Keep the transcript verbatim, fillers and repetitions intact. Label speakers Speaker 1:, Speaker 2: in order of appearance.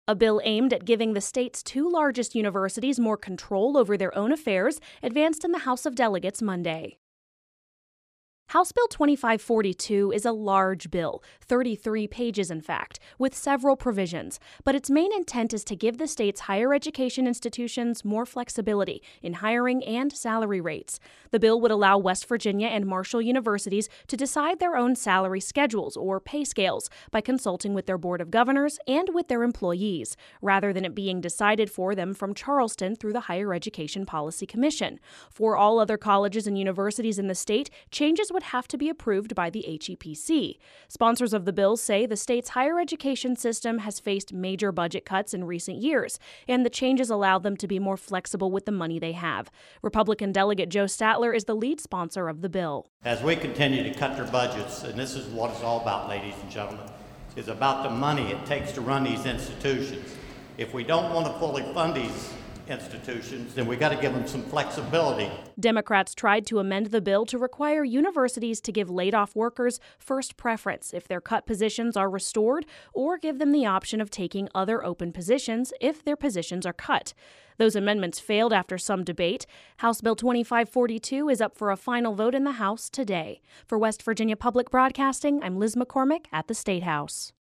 Speaker 1: A bill aimed at giving the state's two largest universities more control over their own affairs advanced in the House of Delegates Monday. House Bill twenty-five forty-two is a large bill, thirty-three pages in fact, with several provisions, but its main intent is to give the state's higher education institutions more flexibility in hiring and salary rates. The bill would allow West Virginia and Marshall universities to decide their own salary schedules or pay scales by consulting with their board of governors and with their employees, rather than it being decided for them from Charleston through the Higher Education Policy Commission. For all other colleges and universities in the state, changes would have to be approved by the H E P C. Sponsors of the bill say the state's higher education system has faced major budget cuts in recent years, and the changes allow them to be more flexible with the money they have. Republican Delegate Joe Statler is the lead sponsor of the bill.
Speaker 2: As we continue to cut their budgets, and this is what it's all about, ladies and gentlemen, is about the money it takes to run these institutions. If we don't want to fully fund these institutions, then we got to give them some flexibility.
Speaker 1: Democrats tried to amend the bill to require universities to give laid-off workers first preference if their cut positions are restored, or give them the option of taking other open positions if their positions are cut. Those amendments failed after some debate. House Bill twenty-five forty-two is up for a final vote in the House today. For West Virginia Public Broadcasting, I'm Liz McCormick at the State House.